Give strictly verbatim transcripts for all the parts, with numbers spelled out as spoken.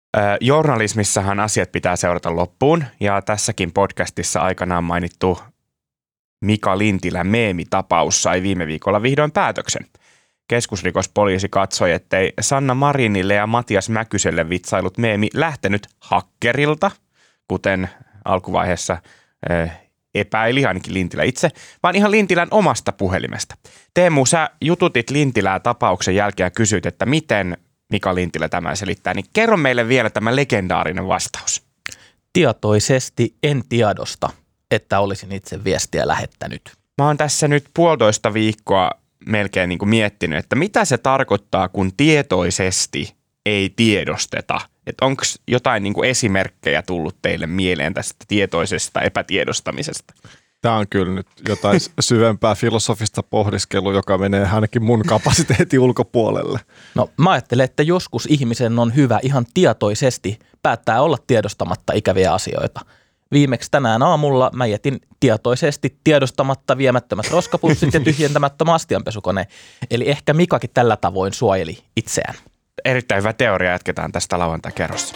Journalismissahan asiat pitää seurata loppuun ja tässäkin podcastissa aikanaan mainittu Mika Lintilän meemitapaus sai viime viikolla vihdoin päätöksen. Keskusrikospoliisi katsoi, ettei Sanna Marinille ja Matias Mäkyselle vitsailut meemi lähtenyt hakkerilta, kuten alkuvaiheessa epäili ainakin Lintilä itse, vaan ihan Lintilän omasta puhelimesta. Teemu, sä jututit Lintilää tapauksen jälkeen ja kysyit, että miten Mika Lintilä tämän selittää, niin kerro meille vielä tämä legendaarinen vastaus. Tietoisesti en tiedosta, että olisin itse viestiä lähettänyt. Mä oon tässä nyt puolitoista viikkoa melkein niin kuin miettinyt, että mitä se tarkoittaa, kun tietoisesti ei tiedosteta. Että onko jotain niin kuin esimerkkejä tullut teille mieleen tästä tietoisesta epätiedostamisesta? Tämä on kyllä nyt jotain syvempää filosofista pohdiskelua, joka menee ainakin mun kapasiteetin ulkopuolelle. No mä ajattelen, että joskus ihmisen on hyvä ihan tietoisesti päättää olla tiedostamatta ikäviä asioita. Viimeksi tänään aamulla mä jätin tietoisesti tiedostamatta viemättömät roskapussit ja tyhjentämättömän astianpesukone. Eli ehkä Mikakin tällä tavoin suojeli itseään. Erittäin hyvä teoria, jatketaan tästä lauantai-kerrossa.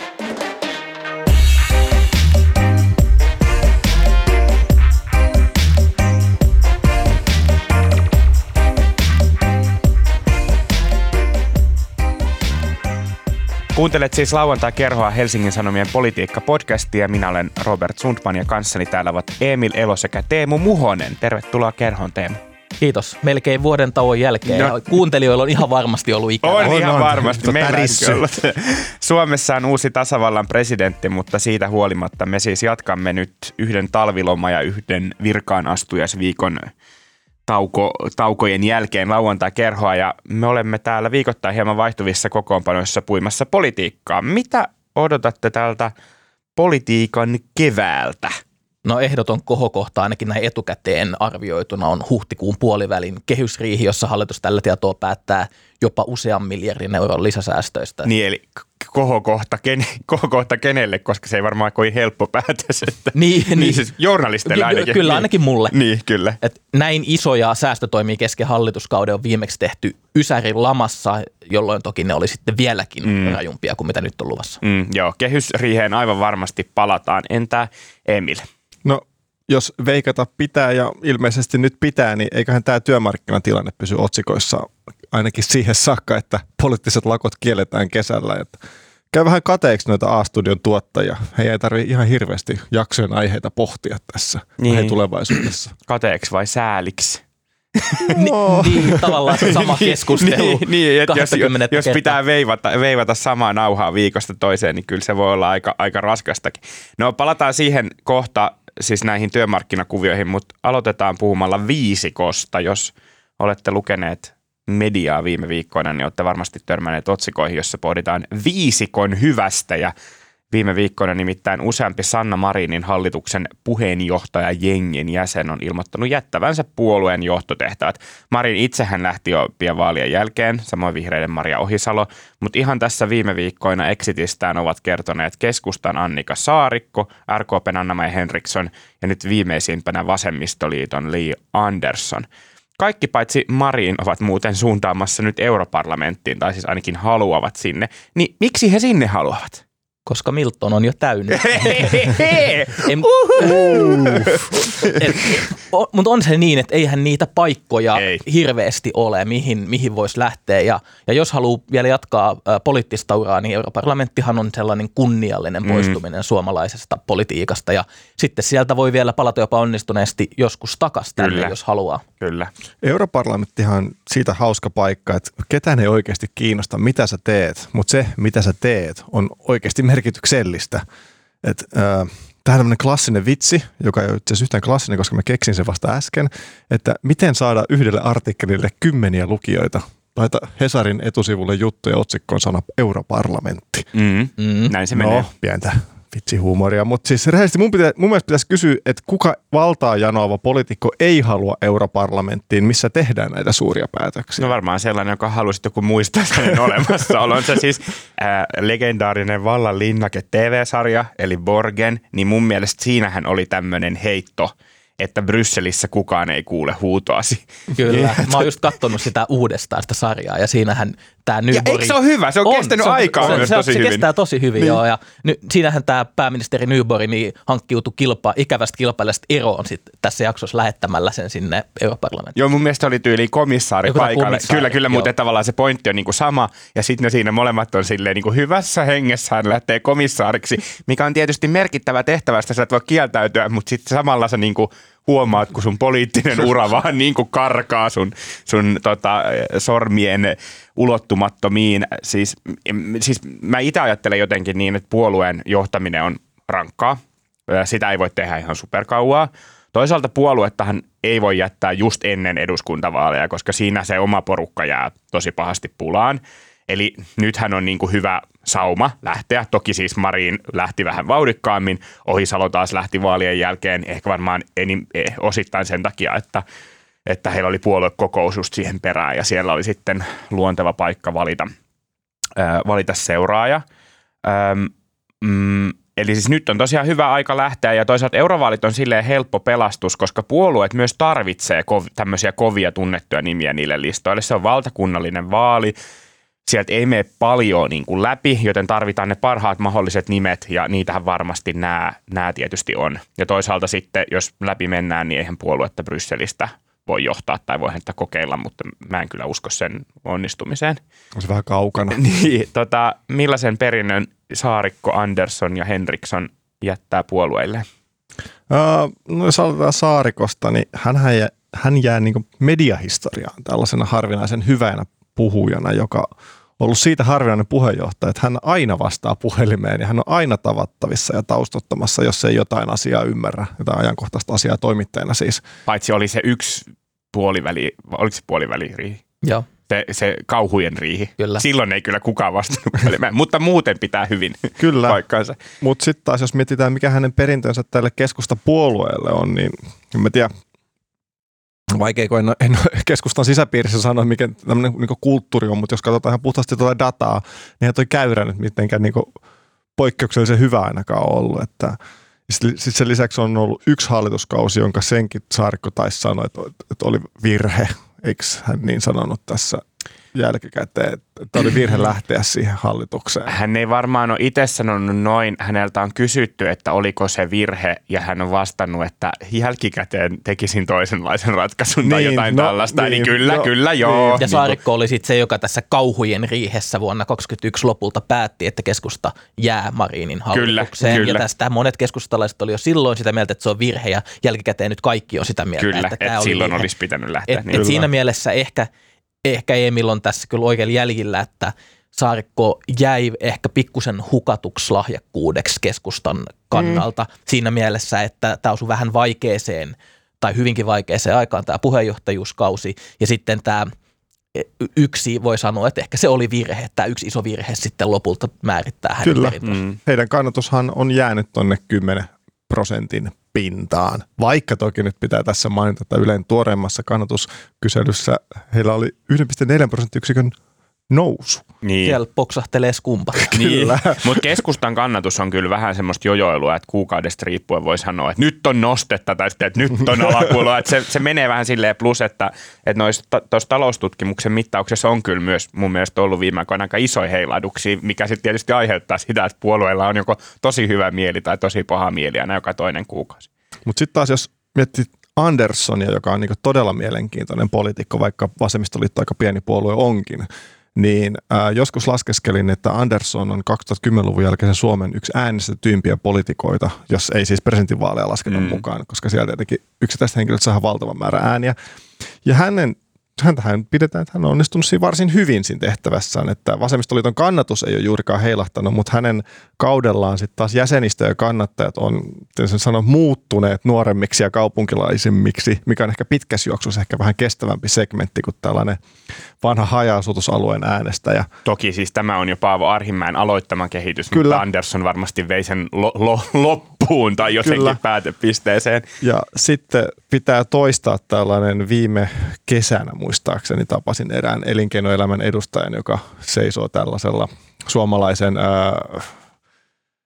Kuuntelet siis lauantai-kerhoa Helsingin Sanomien politiikka-podcastia. Minä olen Robert Sundman ja kanssani täällä ovat Emil Elo sekä Teemu Muhonen. Tervetuloa kerhoon, Teemu. Kiitos. Melkein vuoden tauon jälkeen. No. Kuuntelijoilla on ihan varmasti ollut ikävä. On, on ihan on. varmasti. Meillä Suomessa on uusi tasavallan presidentti, mutta siitä huolimatta me siis jatkamme nyt yhden talviloma ja yhden virkaanastujasviikon tauko, taukojen jälkeen lauantai-kerhoa. Ja me olemme täällä viikoittain hieman vaihtuvissa kokoonpanoissa puimassa politiikkaa. Mitä odotatte tältä politiikan keväältä? No ehdoton kohokohta ainakin näin etukäteen arvioituna on huhtikuun puolivälin kehysriihi, jossa hallitus tällä tietoa päättää jopa usean miljardin euron lisäsäästöistä. Niin eli kohokohta, ken, kohokohta kenelle, koska se ei varmaan kovin helppo päätös. Että, niin, niin, niin siis journalisteille ainakin. Kyllä ainakin mulle. Niin, kyllä. Et näin isoja säästötoimia kesken hallituskauden on viimeksi tehty Ysärin lamassa, jolloin toki ne oli sitten vieläkin mm. rajumpia kuin mitä nyt on luvassa. Mm, joo, kehysriiheen aivan varmasti palataan. Entä Emil? No, jos veikata pitää ja ilmeisesti nyt pitää, niin eiköhän tämä työmarkkinatilanne pysy otsikoissa ainakin siihen saakka, että poliittiset lakot kielletään kesällä. Että käy vähän kateeksi noita A-studion tuottajia. He ei tarvitse ihan hirveästi jaksojen aiheita pohtia tässä niin. tulevaisuudessa. Kateeksi vai sääliksi? Ni, niin, tavallaan se sama keskustelu. niin, niin, että jos, jos pitää veivata, veivata samaa nauhaa viikosta toiseen, niin kyllä se voi olla aika, aika raskastakin. No palataan siihen kohta, siis näihin työmarkkinakuvioihin, mutta aloitetaan puhumalla viisikosta. Jos olette lukeneet mediaa viime viikkoina, niin olette varmasti törmänneet otsikoihin, jossa pohditaan viisikon hyvästä ja viime viikkoina nimittäin useampi Sanna Marinin hallituksen puheenjohtajajengin jäsen on ilmoittanut jättävänsä puolueen johtotehtävät. Marin itsehän lähti jo pian vaalien jälkeen, samoin vihreiden Maria Ohisalo, mutta ihan tässä viime viikkoina exitistään ovat kertoneet keskustan Annika Saarikko, R K P:n Anna-Maj Henriksson ja nyt viimeisimpänä vasemmistoliiton Li Andersson. Kaikki paitsi Marin ovat muuten suuntaamassa nyt europarlamenttiin, tai siis ainakin haluavat sinne. Niin miksi he sinne haluavat? Koska Milton on jo täynnä. Mutta on se niin, että eihän niitä paikkoja Ei. hirveästi ole, mihin, mihin voisi lähteä. Ja, ja jos haluaa vielä jatkaa ä, poliittista uraa, niin europarlamenttihan on sellainen kunniallinen poistuminen mm. suomalaisesta politiikasta. Ja sitten sieltä voi vielä palata jopa onnistuneesti joskus takaisin tänne, jos haluaa. Kyllä. Europarlamenttihan on siitä hauska paikka, että ketään ei oikeasti kiinnosta, mitä sä teet, mutta se, mitä sä teet, on oikeasti merkityksellistä. Että äh, Tämä on tämmöinen klassinen vitsi, joka ei ole itse asiassa yhtään klassinen, koska mä keksin sen vasta äsken, että miten saada yhdelle artikkelille kymmeniä lukijoita. Laita Hesarin etusivulle juttu ja otsikkoon sana europarlamentti. Mm, mm. Näin se no, menee. Pientä vitsihuumoria, mutta siis rehellisesti mun, pitä, mun mielestä pitäisi kysyä, että kuka valtaa janoava poliitikko ei halua europarlamenttiin, missä tehdään näitä suuria päätöksiä? No varmaan sellainen, joka haluaisi joku muistaa sen olemassaolonsa. Siis äh, legendaarinen Vallan linnake T V-sarja, eli Borgen, niin mun mielestä siinähän oli tämmöinen heitto, että Brysselissä kukaan ei kuule huutoasi. Kyllä. Mä oon just katsonut sitä uudestaan sitä sarjaa ja siinähän tämä Nyborg. Ja eikö se ole hyvä? Se on, on kestänyt se, aikaa se, myös se, tosi se hyvin. Se kestää tosi hyvin, niin. joo. Ja ny, siinähän tämä pääministeri Nyborg niin hankkiutui kilpa, ikävästä kilpailijasta eroon sit tässä jaksossa lähettämällä sen sinne Europarlamenttiin. Joo, mun mielestä oli tyyliin komissaari Joku paikalle. Komissaari, kyllä, kyllä, joo. Mutta tavallaan se pointti on niinku sama. Ja sitten ne siinä molemmat on silleen niinku hyvässä hengessään lähtee komissaariksi, mikä on tietysti merkittävä tehtävästä. Sä et voi kieltäytyä, mutta sitten samalla sä niinku huomaat, kun sun poliittinen ura vaan niin kuin karkaa sun, sun tota, sormien ulottumattomiin. Siis, siis mä itse ajattelen jotenkin niin, että puolueen johtaminen on rankkaa. Sitä ei voi tehdä ihan superkauaa. Toisaalta puoluettahan ei voi jättää just ennen eduskuntavaaleja, koska siinä se oma porukka jää tosi pahasti pulaan. Eli nythän on niin kuin hyvä sauma lähteä. Toki siis Marin lähti vähän vauhdikkaammin. Ohisalo taas lähti vaalien jälkeen ehkä varmaan enim, eh, osittain sen takia, että, että heillä oli puoluekokous just siihen perään ja siellä oli sitten luonteva paikka valita, äh, valita seuraaja. Ähm, mm, eli siis nyt on tosiaan hyvä aika lähteä ja toisaalta eurovaalit on silleen helppo pelastus, koska puolueet myös tarvitsee kov- tämmöisiä kovia tunnettuja nimiä niille listoille. Se on valtakunnallinen vaali. Sieltä ei mene paljon niin kuin läpi, joten tarvitaan ne parhaat mahdolliset nimet ja niitähän varmasti nämä, nämä tietysti on. Ja toisaalta sitten, jos läpi mennään, niin eihän puoluetta Brysselistä voi johtaa tai voi häntä kokeilla, mutta mä en kyllä usko sen onnistumiseen. On se vähän kaukana. niin, tota, millaisen perinnön Saarikko, Andersson ja Henriksson jättää puolueille? Uh, no jos aloitetaan Saarikosta, niin hänhän jää, hän jää niin kuin mediahistoriaan tällaisena harvinaisen hyvänä puhujana, joka on ollut siitä harvinainen puheenjohtaja, että hän aina vastaa puhelimeen ja hän on aina tavattavissa ja taustottamassa, jos ei jotain asiaa ymmärrä, jotain ajankohtaista asiaa toimittajana siis. Paitsi oli se yksi puoliväli, oliko se puoliväliriihi? Joo. Se, se kauhujen riihi. Kyllä. Silloin ei kyllä kukaan vastannut puhelimeen, mutta muuten pitää hyvin kyllä. paikkaansa. Mutta sitten taas, jos mietitään, mikä hänen perintönsä tälle keskustapuolueelle on, niin en mä tiedä, vaikea, kun en, en keskustan sisäpiirissä sanoa, mikä tämmöinen niin kulttuuri on, mutta jos katsotaan ihan puhtaasti tuota dataa, niin ei toi käyrä nyt mitenkään niin poikkeuksellisen hyvä ainakaan ollut. Sitten sen lisäksi on ollut yksi hallituskausi, jonka senkin Saarikko taisi sanoa, että, että oli virhe, eikö hän niin sanonut tässä jälkikäteen, että oli virhe lähteä siihen hallitukseen. Hän ei varmaan ole itse sanonut noin. Häneltä on kysytty, että oliko se virhe, ja hän on vastannut, että jälkikäteen tekisin toisenlaisen ratkaisun tai niin, jotain no, tällaista. Niin, Eli kyllä, no, kyllä, joo. Niin. Ja Saarikko oli sitten se, joka tässä kauhujen riihessä vuonna kaksikymmentäyksi lopulta päätti, että keskusta jää Marinin hallitukseen. Kyllä, kyllä. Ja tästä monet keskustalaiset oli jo silloin sitä mieltä, että se on virhe, ja jälkikäteen nyt kaikki on sitä mieltä, kyllä, että tämä et oli silloin virhe. Olisi pitänyt lähteä. Et, niin. et siinä mielessä ehkä Ehkä Emil on tässä kyllä oikein jäljillä, että Saarikko jäi ehkä pikkusen hukatuksi lahjakkuudeksi keskustan kannalta mm. siinä mielessä, että tämä osui vähän vaikeeseen tai hyvinkin vaikeeseen aikaan tämä puheenjohtajuuskausi ja sitten tämä yksi voi sanoa, että ehkä se oli virhe, tämä yksi iso virhe sitten lopulta määrittää hänen Kyllä. perintönsä. Mm. Heidän kannatushan on jäänyt tuonne kymmenen prosentin pintaan. Vaikka toki nyt pitää tässä mainita, että Ylen tuoreimmassa kannatuskyselyssä heillä oli yksi pilkku neljä prosenttiyksikön nousu. Niin. Siellä poksahtelee skumpa. Niin. Mutta keskustan kannatus on kyllä vähän semmoista jojoilua, että kuukaudesta riippuen voi sanoa, että nyt on nostetta tai sitten, että nyt on alakuloa. Että se, se menee vähän silleen plus, että, että tuossa taloustutkimuksen mittauksessa on kyllä myös mun mielestä ollut viime aikoina aika isoja heilahduksia, mikä sitten tietysti aiheuttaa sitä, että puolueella on joko tosi hyvä mieli tai tosi paha mieli aina joka toinen kuukausi. Mutta sitten taas jos miettii Anderssonia, joka on niinku todella mielenkiintoinen poliitikko, vaikka vasemmistoliitto aika pieni puolue onkin, niin äh, joskus laskeskelin, että Andersson on kaksituhattakymmenluvun jälkeisen Suomen yksi äänestettyimpiä poliitikoita, jos ei siis presidentinvaaleja lasketa mm. mukaan, koska siellä tietenkin yksittäiset henkilöt saa valtavan määrä ääniä. Ja hänen, häntähän pidetään, että hän on onnistunut siinä varsin hyvin siinä tehtävässään, että vasemmistoliiton kannatus ei ole juurikaan heilahtanut, mutta hänen kaudellaan sitten taas jäsenistö ja kannattajat on sen sanon, muuttuneet nuoremmiksi ja kaupunkilaisimmiksi, mikä on ehkä pitkässä juoksussa ehkä vähän kestävämpi segmentti kuin tällainen vanha haja-asutusalueen äänestäjä. Toki siis tämä on jo Paavo Arhinmäen aloittama kehitys, Kyllä. mutta Andersson varmasti vei sen lo- lo- loppuun tai jotenkin Kyllä. päätepisteeseen. Ja sitten pitää toistaa tällainen viime kesänä muistaakseni tapasin erään elinkeinoelämän edustajan, joka seisoo tällaisella suomalaisen ää,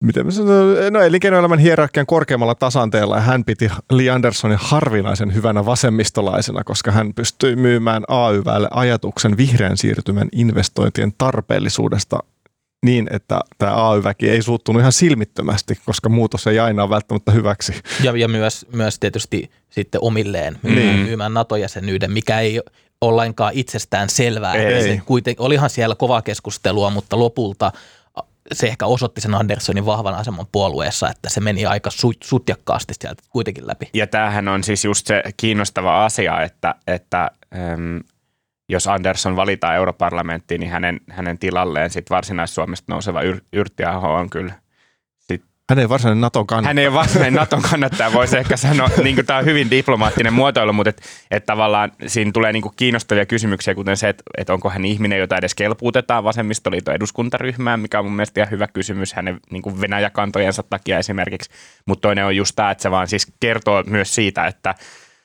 miten mä sanon, no elinkeinoelämän hierarkian korkeammalla tasanteella, ja hän piti Li Anderssonin harvinaisen hyvänä vasemmistolaisena, koska hän pystyi myymään A Y-väelle ajatuksen vihreän siirtymän investointien tarpeellisuudesta niin, että tämä A Y-väki ei suuttunut ihan silmittömästi, koska muutos ei aina ole välttämättä hyväksi. Ja, ja myös, myös tietysti sitten omilleen myymään, mm. myymään NATO-jäsenyyden, mikä ei ole lainkaan itsestään selvää. Se kuiten, olihan siellä kovaa keskustelua, mutta lopulta se ehkä osoitti sen Anderssonin vahvan aseman puolueessa, että se meni aika sutjakkaasti sieltä kuitenkin läpi. Ja tämähän on siis just se kiinnostava asia, että, että ähm, jos Andersson valitaan europarlamenttiin, niin hänen, hänen tilalleen sit Varsinais-Suomesta nouseva Yr- Yrttiaho on kyllä. Sit, hän ei varsinainen Naton kannattaja. Hän ei varsinainen Naton kannattaja, voisi ehkä sanoa, niin tämä on hyvin diplomaattinen muotoilu, mutta et, et tavallaan siinä tulee niin kiinnostavia kysymyksiä, kuten se, että et onko hän ihminen, jota edes kelpuutetaan vasemmistoliiton eduskuntaryhmään, mikä on mun mielestä ihan hyvä kysymys hänen niin Venäjä-kantojensa takia esimerkiksi. Mutta toinen on just tämä, että se vaan siis kertoo myös siitä, että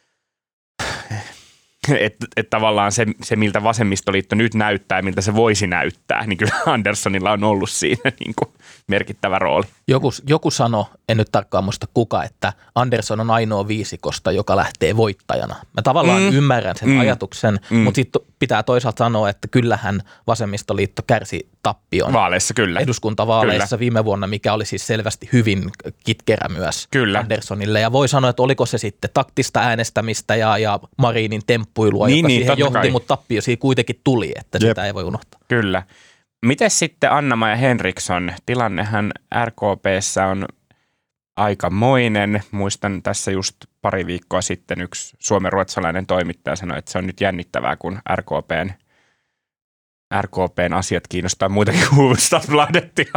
Että et tavallaan se, se, miltä vasemmistoliitto nyt näyttää, miltä se voisi näyttää, niin kyllä Anderssonilla on ollut siinä niin kuin merkittävä rooli. Joku, joku sanoi, en nyt tarkkaan muista kuka, että Andersson on ainoa viisikosta, joka lähtee voittajana. Mä tavallaan mm. ymmärrän sen mm. ajatuksen, mm. mutta sitten pitää toisaalta sanoa, että kyllähän vasemmistoliitto kärsi tappion. Vaaleissa kyllä. Eduskuntavaaleissa kyllä. Viime vuonna, mikä oli siis selvästi hyvin kitkerä myös kyllä. Anderssonille. Ja voi sanoa, että oliko se sitten taktista äänestämistä ja, ja Marinin temppuilua, niin, joka niin, siihen johti, kai. Mutta tappio siinä kuitenkin tuli, että Jep. sitä ei voi unohtaa. Kyllä. Miten sitten Anna-Maja Henriksson? Tilannehan R K P:ssä on aikamoinen. Muistan tässä just pari viikkoa sitten yksi suomen-ruotsalainen toimittaja sanoi, että se on nyt jännittävää, kun R K P:n, R K P:n asiat kiinnostaa muitakin kuin Hufvudstadsbladettia.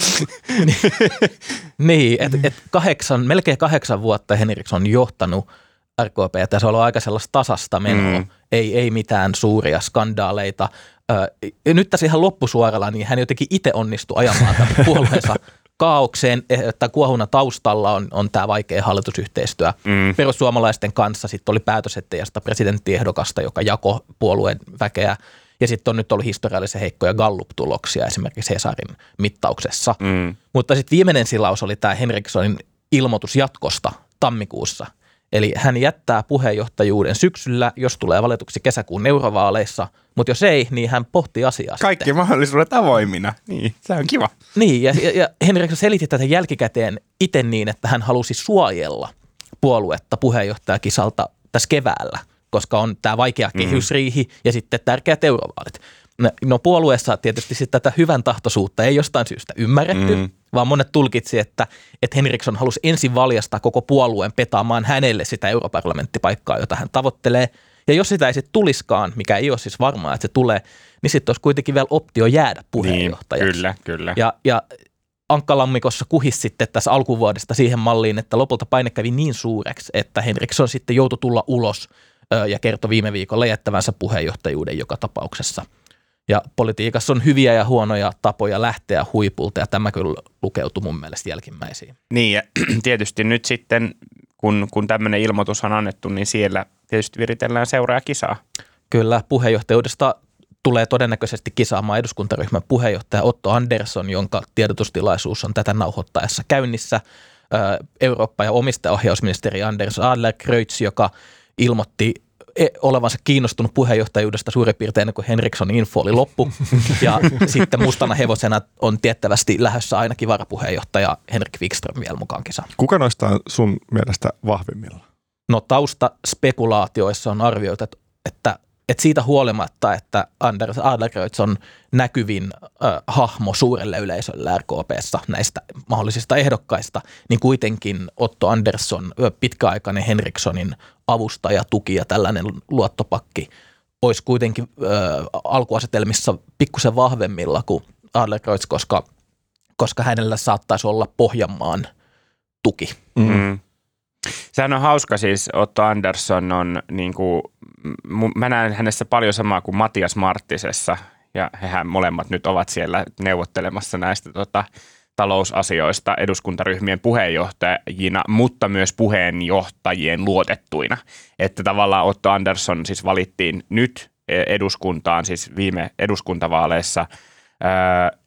Niin, että et kahdeksan, melkein kahdeksan vuotta Henriksson on johtanut R K P, ja se on ollut aika sellaista tasasta menoa, mm. ei, ei mitään suuria skandaaleita. Ö, nyt tässä ihan loppusuoralla, niin hän jotenkin itse onnistui ajamaan tämän puolueensa kaaukseen, että kuohuna taustalla on, on tämä vaikea hallitusyhteistyö mm. perussuomalaisten kanssa. Sitten oli päätös, ettei jasta presidenttiehdokasta, joka jakoi puolueen väkeä. Ja sitten on nyt ollut historiallisen heikkoja Gallup-tuloksia esimerkiksi Hesarin mittauksessa. Mm. Mutta sitten viimeinen silaus oli tämä Henrikssonin ilmoitus jatkosta tammikuussa. Eli hän jättää puheenjohtajuuden syksyllä, jos tulee valituksi kesäkuun eurovaaleissa, mutta jos ei, niin hän pohti asiaa. Kaikki sitten. Mahdollisuudet avoimina, niin se on kiva. Niin, ja, ja, ja Henriksson selitti tätä jälkikäteen itse niin, että hän halusi suojella puoluetta puheenjohtajakisalta tässä keväällä, koska on tämä vaikea kehysriihi ja sitten tärkeät eurovaalit. No puolueessa tietysti sitten tätä hyvän tahtoisuutta ei jostain syystä ymmärretty, mm. vaan monet tulkitsi, että, että Henriksson halusi ensin valjastaa koko puolueen petaamaan hänelle sitä europarlamenttipaikkaa, jota hän tavoittelee. Ja jos sitä ei sitten tuliskaan, mikä ei ole siis varmaa, että se tulee, niin sitten olisi kuitenkin vielä optio jäädä puheenjohtajaksi. Niin, kyllä, kyllä. Ja, ja Ankkalammikossa kuhisi sitten tässä alkuvuodesta siihen malliin, että lopulta paine kävi niin suureksi, että Henriksson sitten joutui tulla ulos ja kertoi viime viikolla jättävänsä puheenjohtajuuden joka tapauksessa. Ja politiikassa on hyviä ja huonoja tapoja lähteä huipulta, ja tämä kyllä lukeutui mun mielestä jälkimmäisiin. Niin, ja tietysti nyt sitten, kun, kun tämmöinen ilmoitus on annettu, niin siellä tietysti viritellään seuraajakisaa. Kyllä, puheenjohtajuudesta tulee todennäköisesti kisaamaan eduskuntaryhmän puheenjohtaja Otto Andersson, jonka tiedotustilaisuus on tätä nauhoittaessa käynnissä. Eurooppa- ja omistajaohjausministeri Anders Adlercreutz, joka ilmoitti olevansa kiinnostunut puheenjohtajuudesta suurin piirtein ennen kuin Henrikssonin info oli loppu. Ja sitten mustana hevosena on tiettävästi lähdössä ainakin varapuheenjohtaja Henrik Wikström vielä mukaan kisaan. Kuka noista on sun mielestä vahvimmilla? No taustaspekulaatioissa on arvioitu, että, että, että siitä huolimatta, että Anders Adlercreutz on näkyvin äh, hahmo suurelle yleisölle R K P:ssä näistä mahdollisista ehdokkaista, niin kuitenkin Otto Andersson, pitkäaikainen Henrikssonin avustaja, tuki ja tällainen luottopakki olisi kuitenkin äh, alkuasetelmissa pikkusen vahvemmilla kuin Adlercreutz, koska, koska hänellä saattaisi olla Pohjanmaan tuki. Mm. Sehän on hauska siis, Otto Andersson on niin kuin, mä näen hänessä paljon samaa kuin Matias Marttisessa, ja hehän molemmat nyt ovat siellä neuvottelemassa näistä tota, talousasioista eduskuntaryhmien puheenjohtajina, mutta myös puheenjohtajien luotettuina. Että tavallaan Otto Andersson siis valittiin nyt eduskuntaan, siis viime eduskuntavaaleissa,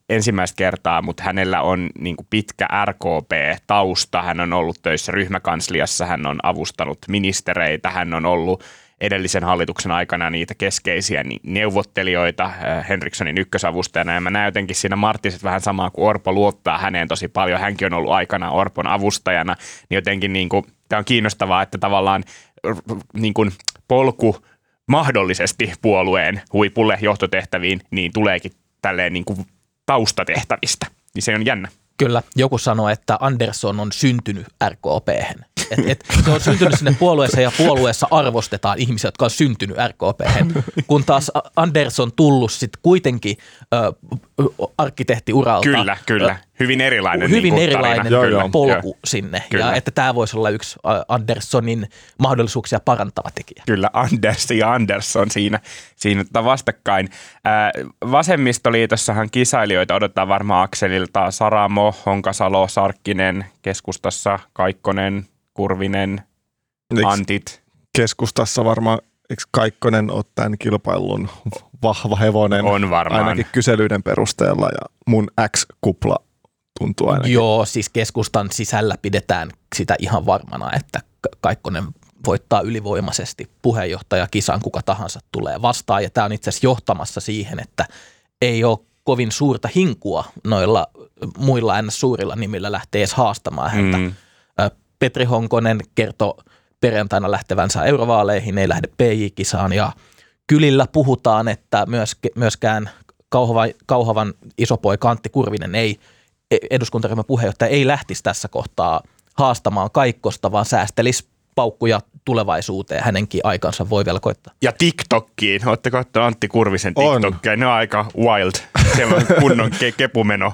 ensimmäistä kertaa, mutta hänellä on niin kuin pitkä R K P-tausta. Hän on ollut töissä ryhmäkansliassa, hän on avustanut ministereitä, hän on ollut edellisen hallituksen aikana niitä keskeisiä neuvottelijoita Henrikssonin ykkösavustajana. Ja mä näen jotenkin siinä Marttiset vähän samaa kuin Orpo luottaa häneen tosi paljon. Hänkin on ollut aikana Orpon avustajana. Niin jotenkin niin kuin, tämä on kiinnostavaa, että tavallaan niin kuin polku mahdollisesti puolueen huipulle johtotehtäviin niin tuleekin tälleen niin kuin taustatehtävistä. Niin se on jännä. Kyllä, joku sanoi, että Andersson on syntynyt R K P:hen. Et, et, se on syntynyt sinne puolueeseen ja puolueessa arvostetaan ihmisiä, jotka on syntynyt R K P:hen, kun taas Andersson tullut sitten kuitenkin ö, arkkitehtiuralta. Kyllä, kyllä. Hyvin erilainen Hyvin niin erilainen joo, joo. polku joo. sinne. Kyllä. Ja että tämä voisi olla yksi Anderssonin mahdollisuuksia parantava tekijä. Kyllä, Anders ja Andersson siinä, siinä vastakkain. Ää, vasemmistoliitossahan kisailijoita odotetaan varmaan Akselilta Saramo, Honkasalo, Sarkkinen, keskustassa Kaikkonen, Kurvinen, Eiks Antit. Keskustassa varmaan, eikö Kaikkonen ole tämän kilpailun vahva hevonen? On varmaan. Ainakin kyselyiden perusteella ja mun X-kupla tuntuu ainakin. Joo, siis keskustan sisällä pidetään sitä ihan varmana, että Kaikkonen voittaa ylivoimaisesti puheenjohtajakisan, kuka tahansa tulee vastaan. Ja tämä on itse asiassa johtamassa siihen, että ei ole kovin suurta hinkua noilla muilla ns. Suurilla nimillä lähtee edes haastamaan häntä. Mm. Petri Honkonen kertoi perjantaina lähtevänsä eurovaaleihin, ei lähde P J-kisaan ja kylillä puhutaan, että myöskään Kauhavan, Kauhavan isopoika Antti Kurvinen ei, eduskuntaryhmän puheenjohtaja ei lähtisi tässä kohtaa haastamaan Kaikkosta, vaan säästelisi paukkuja tulevaisuuteen. Hänenkin aikansa voi vielä koittaa. Ja TikTokkiin. Oletteko ottaneet Antti Kurvisen TikTokkia? Ne on aika wild. Se on kunnon ke- kepumeno.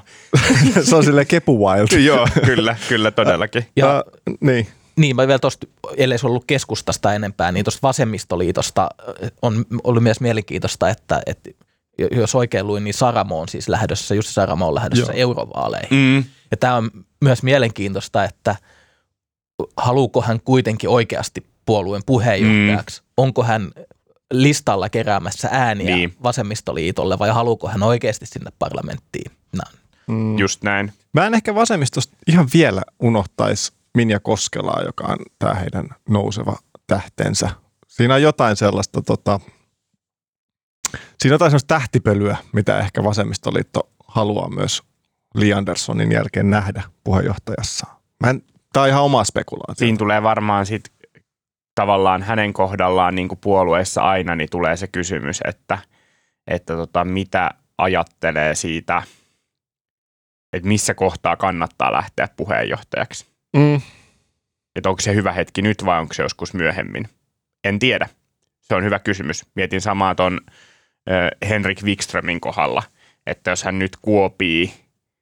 Se on silleen kepu wild. Joo, kyllä, kyllä todellakin. Ja, uh, niin. Niin, mä vielä tuosta, ellei se ollut keskustasta enempää, niin tuosta vasemmistoliitosta on ollut myös mielenkiintoista, että, että jos oikein luin, niin Saramo on siis lähdössä, Jussi Saramo on lähdössä Joo. eurovaaleihin. Mm. Ja tämä on myös mielenkiintoista, että haluuko hän kuitenkin oikeasti puolueen puheenjohtajaksi? Mm. Onko hän listalla keräämässä ääniä niin. vasemmistoliitolle vai haluuko hän oikeasti sinne parlamenttiin? Mm. Just näin. Mä en ehkä vasemmistosta ihan vielä unohtaisi Minja Koskelaa, joka on tämä heidän nouseva tähtensä. Siinä on jotain sellaista, tota, siinä on jotain sellaista tähtipölyä, mitä ehkä vasemmistoliitto haluaa myös Li Anderssonin jälkeen nähdä puheenjohtajassa. Mä en, tämä on ihan oma spekulaatio. Siinä tulee varmaan sitten tavallaan hänen kohdallaan niin kuin puolueessa aina, niin tulee se kysymys, että, että tota, mitä ajattelee siitä, että missä kohtaa kannattaa lähteä puheenjohtajaksi. Mm. Että onko se hyvä hetki nyt vai onko se joskus myöhemmin? En tiedä. Se on hyvä kysymys. Mietin samaa ton äh, Henrik Wikströmin kohdalla, että jos hän nyt kuopii,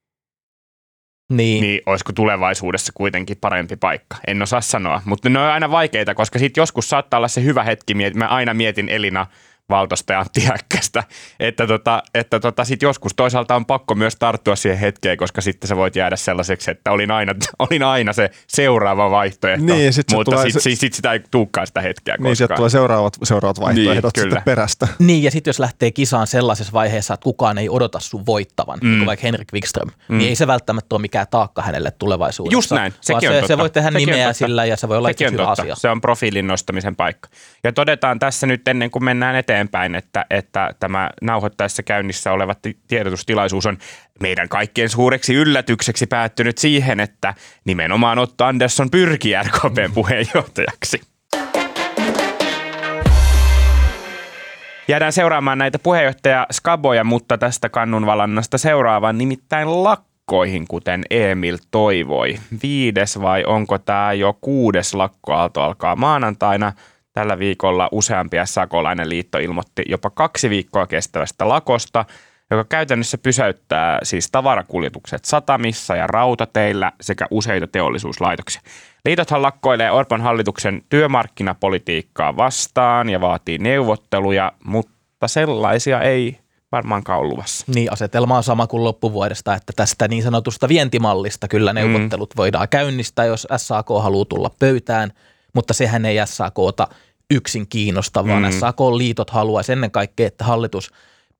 niin. niin olisiko tulevaisuudessa kuitenkin parempi paikka? En osaa sanoa, mutta ne on aina vaikeita, koska sitten joskus saattaa olla se hyvä hetki. Mä aina mietin Elina Valtosta ja Antti Häkkästä, että, tota, että tota sit joskus toisaalta on pakko myös tarttua siihen hetkeen, koska sitten sä voit jäädä sellaiseksi, että olin aina, olin aina se seuraava vaihtoehto, niin, sit mutta sitten se, sit sitä ei tulekaan sitä hetkeä koskaan. Niin, sieltä tulee seuraavat, seuraavat vaihtoehdot niin, sitten perästä. Niin, ja sitten jos lähtee kisaan sellaisessa vaiheessa, että kukaan ei odota sun voittavan, mm. niin vaikka Henrik Wikström, mm. niin ei se välttämättä ole mikään taakka hänelle tulevaisuudessa. Just näin, sekin on se, totta. Se voi tehdä sekin nimeä sillä ja se voi olla itse hyvä asia. Se on profiilin nostamisen paikka. Ja todetaan tässä nyt ennen kuin mennään eteenpäin, että, että tämä nauhoittaessa käynnissä oleva tiedotustilaisuus on meidän kaikkien suureksi yllätykseksi päättynyt siihen, että nimenomaan Otto Andersson pyrkii R K P:n puheenjohtajaksi. Jäädään seuraamaan näitä puheenjohtajaskaboja, mutta tästä kannunvalannasta seuraavaan nimittäin lakkoihin, kuten Emil toivoi. Viides vai onko tämä jo kuudes lakkoaalto alkaa maanantaina? Tällä viikolla useampi S A K-lainen liitto ilmoitti jopa kaksi viikkoa kestävästä lakosta, joka käytännössä pysäyttää siis tavarakuljetukset satamissa ja rautateillä sekä useita teollisuuslaitoksia. Liitothan lakkoilee Orpon hallituksen työmarkkinapolitiikkaa vastaan ja vaatii neuvotteluja, mutta sellaisia ei varmaankaan ole luvassa. Niin, asetelma on sama kuin loppuvuodesta, että tästä niin sanotusta vientimallista kyllä neuvottelut mm. voidaan käynnistää, jos S A K haluaa tulla pöytään. Mutta sehän ei S A K:ta yksin kiinnosta, vaan mm. S A K-liitot haluaisi ennen kaikkea, että hallitus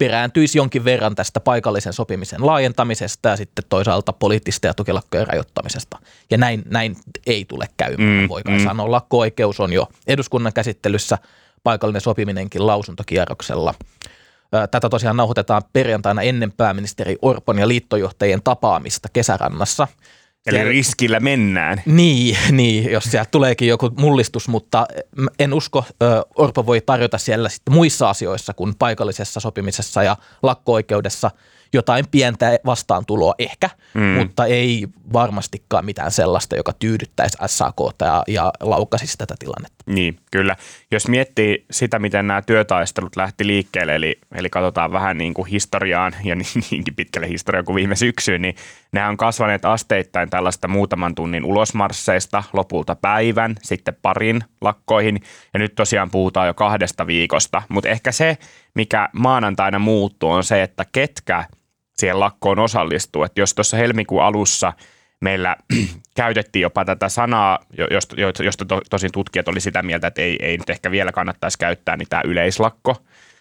perääntyisi jonkin verran tästä paikallisen sopimisen laajentamisesta ja sitten toisaalta poliittisten ja tukilakkojen rajoittamisesta. Ja näin, näin ei tule käymään, mm, voi kai mm. sanoa. Lakko-oikeus on jo eduskunnan käsittelyssä, paikallinen sopiminenkin lausuntokierroksella. Tätä tosiaan nauhoitetaan perjantaina ennen pääministeri Orpon ja liittojohtajien tapaamista Kesärannassa. Eli ja, riskillä mennään. Niin, niin, jos sieltä tuleekin joku mullistus, mutta en usko, Orpo voi tarjota siellä sitten muissa asioissa kuin paikallisessa sopimisessa ja lakko-oikeudessa jotain pientä vastaantuloa ehkä, mm. mutta ei varmastikaan mitään sellaista, joka tyydyttäisi S A K:ta ja, ja laukaisisi tätä tilannetta. Niin, kyllä. Jos miettii sitä, miten nämä työtaistelut lähti liikkeelle, eli, eli katsotaan vähän niin kuin historiaan ja niinkin pitkälle historiaan kuin viime syksyyn, niin nämä on kasvaneet asteittain tällaista muutaman tunnin ulosmarsseista, lopulta päivän, sitten parin lakkoihin, ja nyt tosiaan puhutaan jo kahdesta viikosta, mutta ehkä se, mikä maanantaina muuttuu, on se, että ketkä siihen lakkoon osallistuu. Että jos tuossa helmikuun alussa meillä käytettiin jopa tätä sanaa, josta, josta to, tosin tutkijat oli sitä mieltä, että ei, ei nyt ehkä vielä kannattaisi käyttää, niin tämä yleislakko.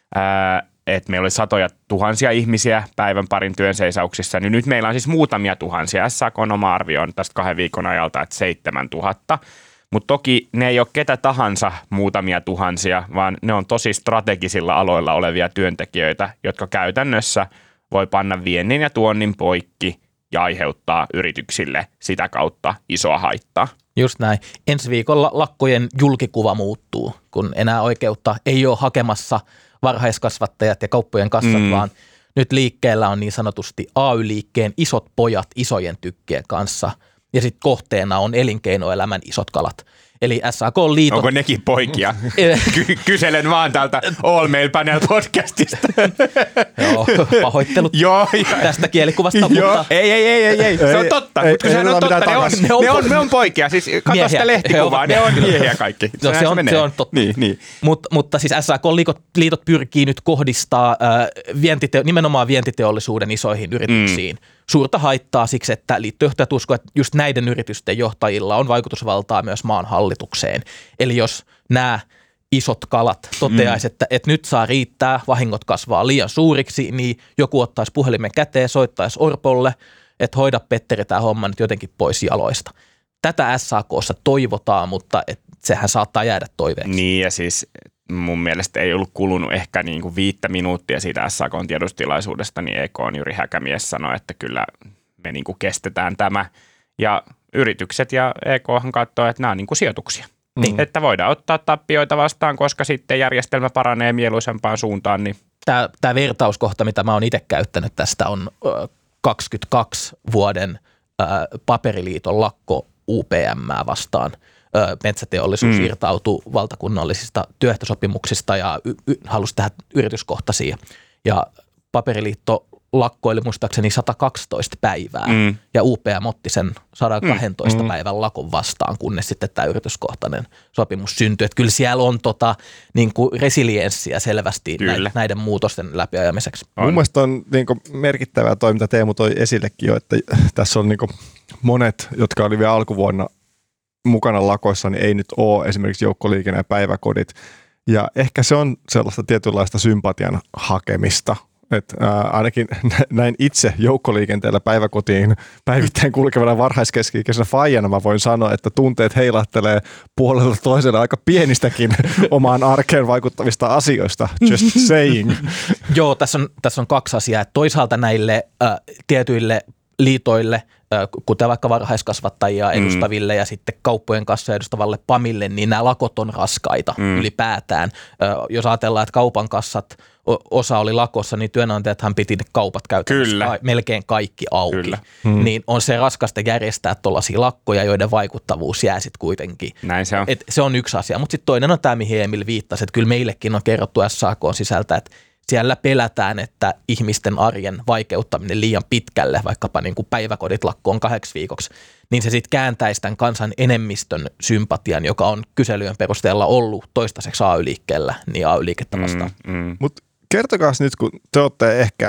Ää, että meillä oli satoja tuhansia ihmisiä päivän parin työnseisauksissa, niin nyt meillä on siis muutamia tuhansia. S A K:n oma arvio on tästä kahden viikon ajalta, että seitsemän tuhatta. Mutta toki ne ei ole ketä tahansa muutamia tuhansia, vaan ne on tosi strategisilla aloilla olevia työntekijöitä, jotka käytännössä voi panna viennin ja tuonnin poikki ja aiheuttaa yrityksille sitä kautta isoa haittaa. Just näin. Ensi viikolla lakkojen julkikuva muuttuu, kun enää oikeutta ei ole hakemassa varhaiskasvattajat ja kauppojen kassat, mm. vaan nyt liikkeellä on niin sanotusti A Y-liikkeen isot pojat isojen tykkien kanssa ja sitten kohteena on elinkeinoelämän isot kalat. Eli S A K-liitot... Onko nekin poikia? Ky- kyselen vaan täältä All Mail Panel podcastista. Joo, pahoittelut Joo, tästä kielikuvasta. Joo. Mutta... Ei, ei, ei, ei, ei. Se on totta. Ei, ei, ei, ne, on totta. Ne, on, ne, on, ne, on, ne on poikia. Siis katso sitä lehtikuvaa. Ne on miehiä kaikki. Se, no, se, on, se on totta. Niin, niin. Mut, mutta siis S A K-liitot pyrkii nyt kohdistaa äh, vientite- nimenomaan vientiteollisuuden isoihin yrityksiin. Mm. Suurta haittaa siksi, että liittojohtajat uskovat, että just näiden yritysten johtajilla on vaikutusvaltaa myös maan hallitukseen. Eli jos nämä isot kalat toteaisi, mm. että, että nyt saa riittää, vahingot kasvaa liian suuriksi, niin joku ottaisi puhelimen käteen, soittaisi Orpolle, että hoida Petteri tämä homma nyt jotenkin pois jaloista. Tätä S A K:ssa toivotaan, mutta et sehän saattaa jäädä toiveeksi. Niin ja siis mun mielestä ei ollut kulunut ehkä niin kuin viittä minuuttia siitä S A K:n tiedostilaisuudesta, niin E K:n Jyri Häkämies sanoi, että kyllä me niin kuin kestetään tämä. Ja yritykset ja E K:han katsoo, että nämä on niin kuin sijoituksia. Mm. Että voidaan ottaa tappioita vastaan, koska sitten järjestelmä paranee mieluisempaan suuntaan. Niin. Tämä, tämä vertauskohta, mitä mä oon itse käyttänyt tästä, on kaksikymmentäkaksi vuoden paperiliiton lakko U P M:ää vastaan. Metsäteollisuus mm. irtautui valtakunnallisista työehtosopimuksista ja y- y- halusi tehdä yrityskohtaisia. Ja paperiliitto lakkoili muistaakseni sata kaksitoista päivää mm. ja U P M otti sen sata kaksitoista mm. päivän lakon vastaan, kunnes sitten tämä yrityskohtainen sopimus syntyi. Että kyllä siellä on tota, niin kuin resilienssiä selvästi näiden, näiden muutosten läpiajamiseksi. On. Mun mielestä on niin kuin merkittävää toi, mitä Teemu toi esillekin jo, että tässä on niin kuin monet, jotka oli vielä alkuvuonna mukana lakoissa, niin ei nyt ole esimerkiksi joukkoliikenne ja päiväkodit. Ja ehkä se on sellaista tietynlaista sympatian hakemista. Että ää, ainakin näin itse joukkoliikenteellä päiväkotiin päivittäin kulkevana varhaiskeskeisessä faijana mä voin sanoa, että tunteet heilahtelee puolella toiselle aika pienistäkin omaan arkeen vaikuttavista asioista. Just saying. Joo, tässä on, tässä on kaksi asiaa. Toisaalta näille äh, tietyille liitoille, kuten vaikka varhaiskasvattajia edustaville mm. ja sitten kauppojen kanssa edustavalle PAMille, niin nämä lakot on raskaita mm. ylipäätään. Jos ajatellaan, että kaupan kassat osa oli lakossa, niin työnantajathan piti ne kaupat käytännössä ka- melkein kaikki auki. Mm. Niin on se raskasta järjestää tuollaisia lakkoja, joiden vaikuttavuus jää sitten kuitenkin. Näin se on. Et se on yksi asia, mutta sitten toinen on tämä, mihin Emil viittasi, että kyllä meillekin on kerrottu S A K:n sisältä, että siellä pelätään, että ihmisten arjen vaikeuttaminen liian pitkälle, vaikkapa niin kuin päiväkodit lakkoon kahdeksi viikoksi, niin se sitten kääntäisi tämän kansan enemmistön sympatian, joka on kyselyjen perusteella ollut toistaiseksi A Y-liikkeellä, niin A Y-liikettä vastaan. Mm, mm. Mutta kertokaa nyt, kun te olette ehkä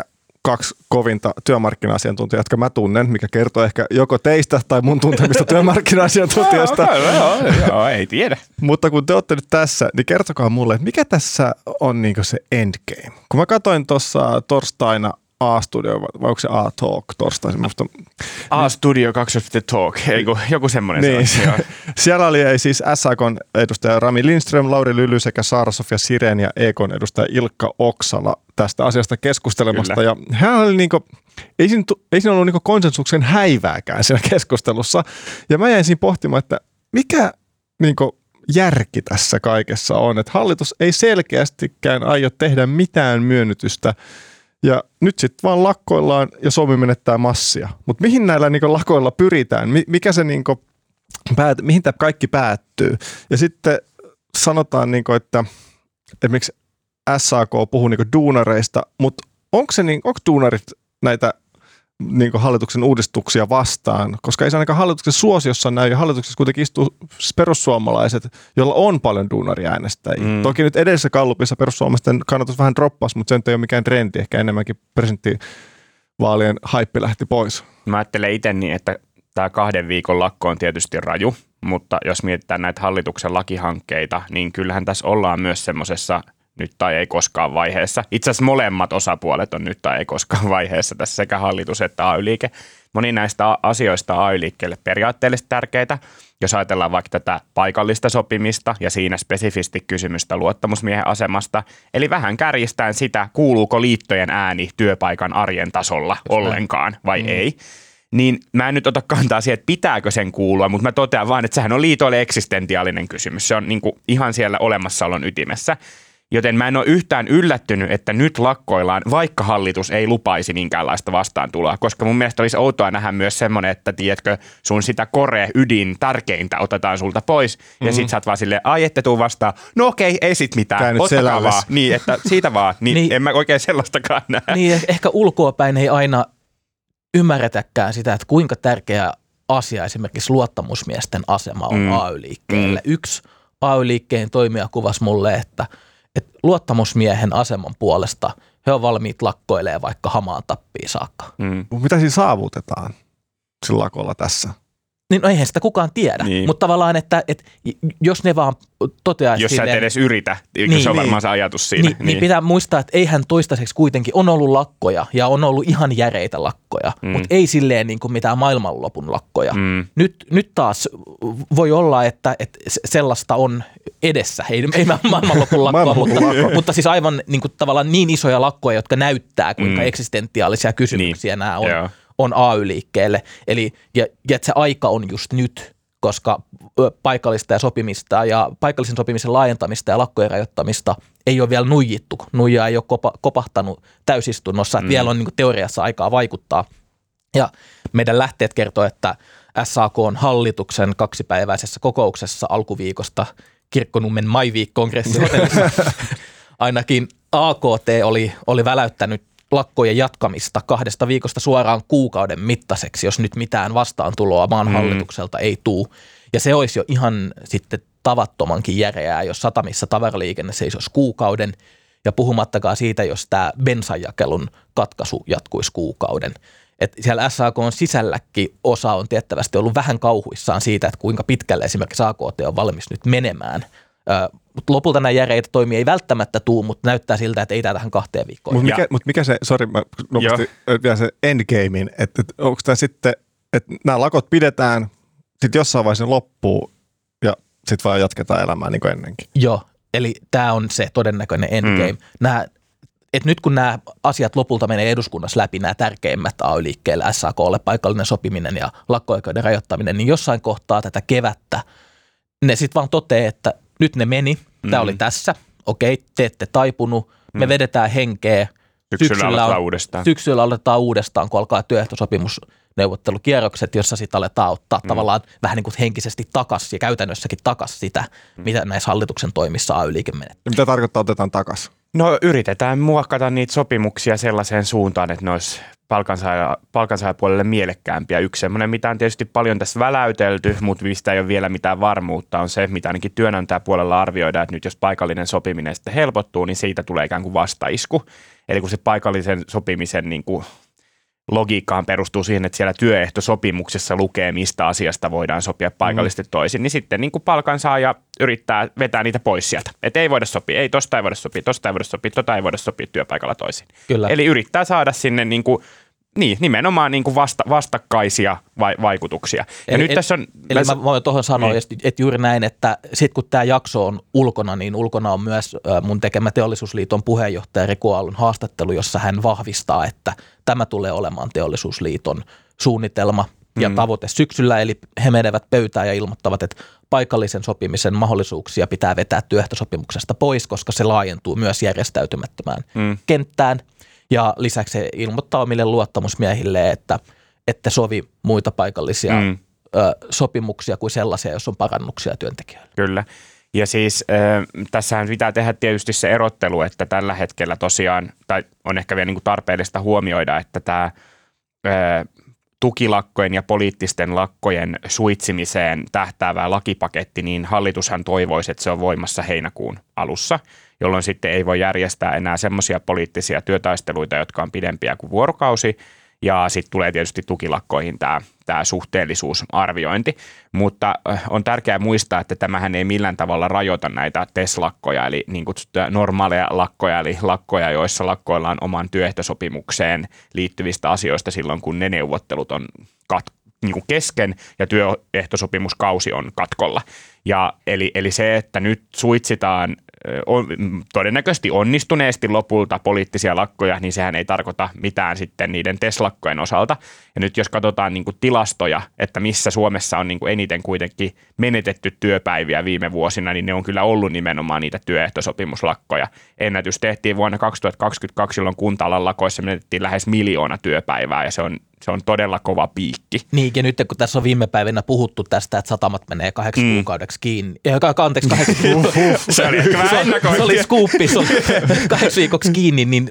kaksi kovinta työmarkkina-asiantuntijaa, jotka mä tunnen, mikä kertoo ehkä joko teistä tai mun tuntemista työmarkkina-asiantuntijoista. Joo, joo, ei tiedä. Mutta kun te olette nyt tässä, niin kertokaa mulle, että mikä tässä on niinku se endgame? Kun mä katsoin tuossa torstaina A-studio, vai onko se A-talk torstaisin? Musta... A-studio kaksi talk, ei kun joku semmoinen. Niin, se on. Siellä oli siis S A K:n edustaja Rami Lindström, Lauri Lyly sekä Saara-Sofia Sirén ja E K:n edustaja Ilkka Oksala tästä asiasta keskustelemasta. Kyllä. Ja hän oli niinku, ei siinä, ei siinä ollut niinku konsensuksen häivääkään siinä keskustelussa. Ja mä jäin siinä pohtimaan, että mikä niinku järki tässä kaikessa on, että hallitus ei selkeästikään aio tehdä mitään myönnytystä. Ja nyt sitten vaan lakkoillaan ja Suomi menettää massia. Mutta mihin näillä niinku lakoilla pyritään? Mikä se niinku päät, mihin tämä kaikki päättyy? Ja sitten sanotaan, niinku, että esimerkiksi S A K puhuu niinku duunareista, mutta onko se niin, onko duunarit näitä niinku hallituksen uudistuksia vastaan? Koska ei se ainakaan hallituksen suosiossa näy, ja hallituksessa kuitenkin istuu perussuomalaiset, joilla on paljon duunariäänestäjiä. Mm. Toki nyt edellisessä gallupissa perussuomalaisten kannatus vähän droppasi, mutta se ei ole mikään trendi, ehkä enemmänkin presidenttivaalien haippi lähti pois. Mä ajattelen itse niin, että tämä kahden viikon lakko on tietysti raju, mutta jos mietitään näitä hallituksen lakihankkeita, niin kyllähän tässä ollaan myös semmoisessa nyt tai ei koskaan vaiheessa. Itse asiassa molemmat osapuolet on nyt tai ei koskaan vaiheessa tässä sekä hallitus että A Y-liike. Moni näistä asioista A Y-liikkeelle periaatteellisesti tärkeitä. Jos ajatellaan vaikka tätä paikallista sopimista ja siinä spesifisti kysymystä luottamusmiehen asemasta, eli vähän kärjistään sitä, kuuluuko liittojen ääni työpaikan arjen tasolla ollenkaan vai mm. ei, niin mä en nyt ota kantaa siihen, että pitääkö sen kuulua, mutta mä totean vaan, että sehän on liitoille eksistentiaalinen kysymys. Se on niin kuin ihan siellä olemassaolon ytimessä. Joten mä en ole yhtään yllättynyt, että nyt lakkoillaan, vaikka hallitus ei lupaisi minkäänlaista vastaantuloa, koska mun mielestä olisi outoa nähdä myös semmoinen, että tiedätkö, sun sitä kore ydin tärkeintä otetaan sulta pois, mm-hmm. ja sit sä oot vaan silleen, ai ette tuu vastaan, no okei, ei sit mitään, ottakaa vaan, niin, että siitä vaan, niin, niin en mä oikein sellaistakaan näe. Niin, ehkä ulkoapäin ei aina ymmärretäkään sitä, että kuinka tärkeä asia esimerkiksi luottamusmiesten asema on mm. A Y-liikkeelle. Mm. Yksi A Y-liikkeen toimija kuvasi mulle, että että luottamusmiehen aseman puolesta he on valmiit lakkoilemaan vaikka hamaan tappiin saakka. Mm. Mitä siinä saavutetaan sillä lakolla tässä? Niin no eihän sitä kukaan tiedä, niin. Mutta tavallaan, että, että jos ne vaan toteaa... Jos silleen, sä et edes yritä, niin, se on varmaan niin, se ajatus siinä. Niin, niin. niin pitää muistaa, että eihän toistaiseksi kuitenkin on ollut lakkoja ja on ollut ihan järeitä lakkoja, mm. mutta ei silleen niin kuin mitään maailmanlopun lakkoja. Mm. Nyt, nyt taas voi olla, että, että sellaista on edessä, ei, ei maailmanlopun lakkoa, mutta, mutta siis aivan niin kuin, tavallaan niin isoja lakkoja, jotka näyttää, kuinka mm. eksistentiaalisia kysymyksiä niin. nämä on. Joo. on A Y-liikkeelle. Eli, ja, ja se aika on just nyt, koska paikallista ja sopimista ja paikallisen sopimisen laajentamista ja lakkojen rajoittamista ei ole vielä nuijittu. Nuija ei ole kopa, kopahtanut täysistunnossa, että mm. vielä on niin kuin teoriassa aikaa vaikuttaa. Ja meidän lähteet kertoo, että S A K:n hallituksen kaksipäiväisessä kokouksessa alkuviikosta Kirkkonummen Maiviik-kongressihotellissa ainakin A K T oli, oli väläyttänyt lakkojen jatkamista kahdesta viikosta suoraan kuukauden mittaiseksi, jos nyt mitään vastaantuloa maan mm. hallitukselta ei tule. Ja se olisi jo ihan sitten tavattomankin järeää, jos satamissa tavaraliikenne seisoisi kuukauden, ja puhumattakaan siitä, jos tämä bensajakelun katkaisu jatkuisi kuukauden. Et siellä S A K:n sisälläkin osa on tiettävästi ollut vähän kauhuissaan siitä, että kuinka pitkälle esimerkiksi A K T on valmis nyt menemään. Mutta lopulta nämä järeitä toimia ei välttämättä tule, mutta näyttää siltä, että ei tämä tähän kahteen viikkoon. Mutta mikä, mut mikä se, sori mä nopeasti vielä se endgamein, että et, onko tämä sitten, että nämä lakot pidetään, sitten jossain vaiheessa loppuu ja sitten vaan jatketaan elämää niin kuin ennenkin. Joo, eli tämä on se todennäköinen endgame. Mm. Nämä, et nyt kun nämä asiat lopulta menee eduskunnassa läpi, nämä tärkeimmät A Y-liikkeelle, S A K:lle, paikallinen sopiminen ja lakko-oikeuden rajoittaminen, niin jossain kohtaa tätä kevättä ne sitten vaan toteaa, että nyt ne meni, tämä mm. oli tässä, okei, te ette taipunut, me mm. vedetään henkeä. Syksyllä, syksyllä aletaan uudestaan. Syksyllä aletaan uudestaan, kun alkaa työehtosopimusneuvottelukierrokset, jossa sitten aletaan ottaa mm. tavallaan vähän niin kuin henkisesti takas ja käytännössäkin takas sitä, mm. mitä näissä hallituksen toimissa A Y-liike menee. Mitä tarkoittaa otetaan takas? No yritetään muokata niitä sopimuksia sellaiseen suuntaan, että ne olisi palkansaaja, palkansaajapuolelle mielekkäämpiä. Yksi semmoinen, mitä on tietysti paljon tässä väläytelty, mutta mistä ei ole vielä mitään varmuutta, on se, mitä ainakin työnantajapuolella arvioidaan, että nyt jos paikallinen sopiminen sitten helpottuu, niin siitä tulee ikään kuin vastaisku. Eli kun se paikallisen sopimisen niin kuin logiikkaan perustuu siihen, että siellä työehtosopimuksessa lukee, mistä asiasta voidaan sopia paikallisesti toisin, niin sitten niin kuin palkansaaja yrittää vetää niitä pois sieltä. Että ei voida sopia, ei tosta ei voida sopia, tosta ei voida sopia, tota ei voida sopia työpaikalla toisin. Kyllä. Eli yrittää saada sinne niin kuin, niin, nimenomaan niin kuin vasta, vastakkaisia vai, vaikutuksia. Ja eli nyt et, tässä on, eli mä voin tuohon sanoa, niin. että juuri näin, että sitten kun tämä jakso on ulkona, niin ulkona on myös mun tekemä Teollisuusliiton puheenjohtaja Riku Aallon haastattelu, jossa hän vahvistaa, että tämä tulee olemaan Teollisuusliiton suunnitelma ja mm. tavoite syksyllä, eli he menevät pöytään ja ilmoittavat, että paikallisen sopimisen mahdollisuuksia pitää vetää työehtosopimuksesta pois, koska se laajentuu myös järjestäytymättömään mm. kenttään. Ja lisäksi se ilmoittaa omille luottamusmiehille, että, että sovi muita paikallisia mm. ö, sopimuksia kuin sellaisia, jos on parannuksia työntekijöille. Kyllä. Ja siis äh, tässähän pitää tehdä tietysti se erottelu, että tällä hetkellä tosiaan, tai on ehkä vielä niin kuin tarpeellista huomioida, että tämä äh, tukilakkojen ja poliittisten lakkojen suitsimiseen tähtäävä lakipaketti, niin hallitushan toivoisi, että se on voimassa heinäkuun alussa, jolloin sitten ei voi järjestää enää semmoisia poliittisia työtaisteluita, jotka on pidempiä kuin vuorokausi, ja sitten tulee tietysti tukilakkoihin tämä, tämä suhteellisuusarviointi, mutta on tärkeää muistaa, että tämähän ei millään tavalla rajoita näitä T E S-lakkoja, eli niin kutsuttuja normaaleja lakkoja, eli lakkoja, joissa lakkoillaan oman työehtosopimukseen liittyvistä asioista silloin, kun ne neuvottelut on kat- niin kuin kesken ja työehtosopimuskausi on katkolla. Ja eli, eli se, että nyt suitsitaan on, todennäköisesti onnistuneesti lopulta poliittisia lakkoja, niin sehän ei tarkoita mitään sitten niiden T E S-lakkojen osalta. Ja nyt jos katsotaan niin kuin tilastoja, että missä Suomessa on niin kuin eniten kuitenkin menetetty työpäiviä viime vuosina, niin ne on kyllä ollut nimenomaan niitä työehtosopimuslakkoja. Ennätys tehtiin vuonna kaksituhattakaksikymmentäkaksi, silloin kunta-alan lakoissa menetettiin lähes miljoona työpäivää, ja se on Se on todella kova piikki. Niin, ja nyt kun tässä on viime päivinä puhuttu tästä, että satamat menee kahdeksi mm. kuukaudeksi kiinni. Ja, anteeksi, kahdeksi kuukaudeksi. Se oli ehkä vähän ennakointi. Se oli skuuppi, se oli kahdeksi viikoksi kiinni, niin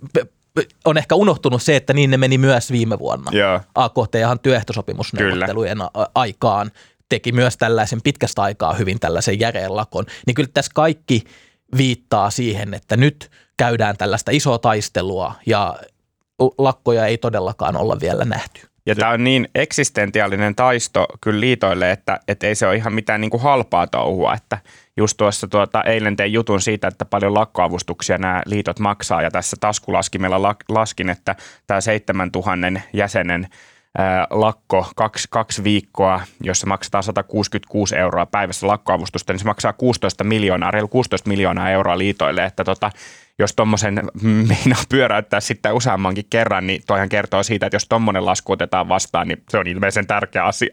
on ehkä unohtunut se, että niin ne meni myös viime vuonna. Joo. A K T-han työehtosopimusneuvottelujen kyllä. aikaan teki myös tällaisen pitkästä aikaa hyvin tällaisen järeän lakon. Niin kyllä tässä kaikki viittaa siihen, että nyt käydään tällaista isoa taistelua ja lakkoja ei todellakaan olla vielä nähty. Ja tämä on niin eksistentiaalinen taisto kyllä liitoille, että, että ei se ole ihan mitään niin kuin halpaa touhua. Että just tuossa tuota, eilen tein jutun siitä, että paljon lakkoavustuksia nämä liitot maksaa. Ja tässä taskulaskimella laskin, että tämä seitsemäntuhannen jäsenen ää, lakko kaksi, kaksi viikkoa, jossa maksetaan sata kuusikymmentäkuusi euroa päivässä lakkoavustusta, niin se maksaa kuusitoista miljoonaa, reilu kuusitoista miljoonaa euroa liitoille, että tota, jos tuommoisen meinaa pyöräyttää sitten useammankin kerran, niin toihan kertoo siitä, että jos tuommoinen lasku otetaan vastaan, niin se on ilmeisen tärkeä asia.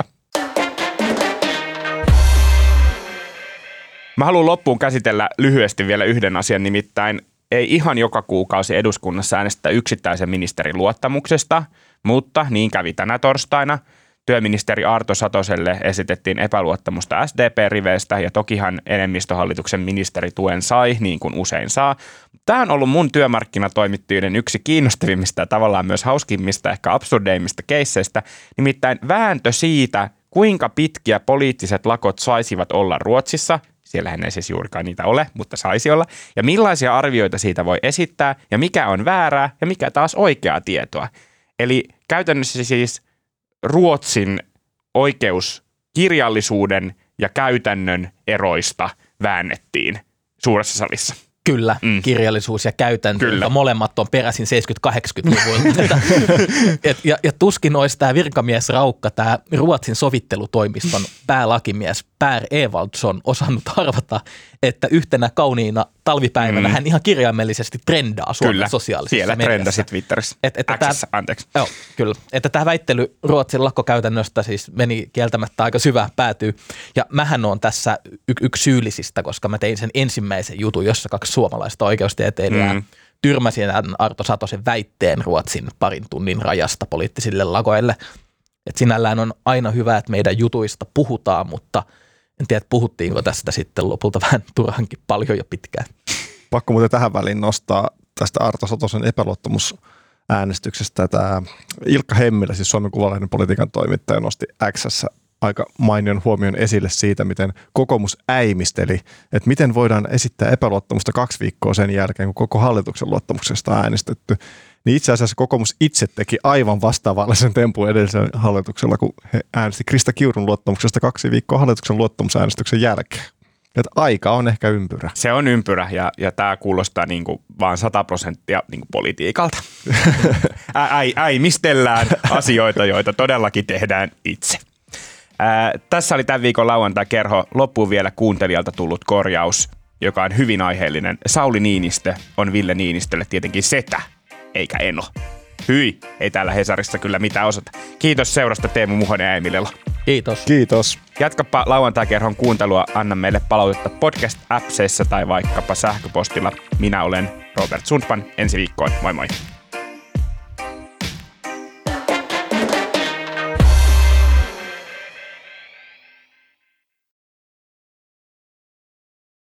Mä haluan loppuun käsitellä lyhyesti vielä yhden asian, nimittäin ei ihan joka kuukausi eduskunnassa äänestä yksittäisen ministerin luottamuksesta, mutta niin kävi tänä torstaina. Työministeri Arto Satoselle esitettiin epäluottamusta S D P-riveistä ja tokihan enemmistöhallituksen ministeri tuen sai, niin kuin usein saa. Tämä on ollut mun työmarkkinatoimittajien yksi kiinnostavimmista ja tavallaan myös hauskimmista, ehkä absurdeimmista keisseistä, nimittäin vääntö siitä, kuinka pitkiä poliittiset lakot saisivat olla Ruotsissa. Siellähän ei siis juurikaan niitä ole, mutta saisi olla. Ja millaisia arvioita siitä voi esittää ja mikä on väärää ja mikä taas oikeaa tietoa. Eli käytännössä siis Ruotsin oikeuskirjallisuuden ja käytännön eroista väännettiin suuressa salissa. Kyllä, mm. kirjallisuus ja käytäntö, jotka molemmat on peräisin seitsemänkymmentä-kahdeksankymmentäluvulta. ja, ja tuskin olisi tämä virkamies Raukka, tämä Ruotsin sovittelutoimiston päälakimies Per Evaldsson osannut arvata, että yhtenä kauniina talvipäivänä mm. hän ihan kirjaimellisesti trendaa Suomen sosiaalisessa siellä mediassa. trendasi Twitterissä. Et, että Xssä, tämä, anteeksi. Joo, kyllä. Että tämä väittely Ruotsin lakkokäytännöstä siis meni kieltämättä aika syvään päätyy. Ja mähän on tässä y- yksi syyllisistä, koska mä tein sen ensimmäisen jutun, jossa kaksi suomalaista oikeustieteilijää mm. tyrmäsi Arto Satosen väitteen Ruotsin parin tunnin rajasta poliittisille lakoille. Että sinällään on aina hyvä, että meidän jutuista puhutaan, mutta en tiedä, puhuttiinko tästä sitten lopulta vähän turhankin paljon ja pitkään. Pakko muuten tähän väliin nostaa tästä Arto Satosen epäluottamusäänestyksestä. Tämä Ilkka Hemmilä, siis Suomen Kuvalehden politiikan toimittaja, nosti X:ssä aika mainion huomion esille siitä, miten kokoomus äimisteli, että miten voidaan esittää epäluottamusta kaksi viikkoa sen jälkeen, kun koko hallituksen luottamuksesta on äänestetty. Niin itse asiassa kokoomus itse teki aivan vastaavallisen tempun edellisellä hallituksella, kun he äänesti Krista Kiurun luottamuksesta kaksi viikkoa hallituksen luottamusäänestyksen jälkeen. Että aika on ehkä ympyrä. Se on ympyrä ja, ja tämä kuulostaa niinku vaan sata prosenttia niinku politiikalta. Äi, äimistellään asioita, joita todellakin tehdään itse. Ää, tässä oli tämän viikon lauantai-kerho. Loppuun vielä kuuntelijalta tullut korjaus, joka on hyvin aiheellinen. Sauli Niinistö on Ville Niinistölle tietenkin setä, eikä eno. Hyi, ei täällä Hesarissa kyllä mitään osata. Kiitos seurasta Teemu Muhonen ja Emil Elo. Kiitos. Kiitos. Jatkapa lauantai-kerhon kuuntelua, anna meille palautetta podcast-appseissa tai vaikkapa sähköpostilla. Minä olen Robert Sundman, ensi viikkoon, moi moi.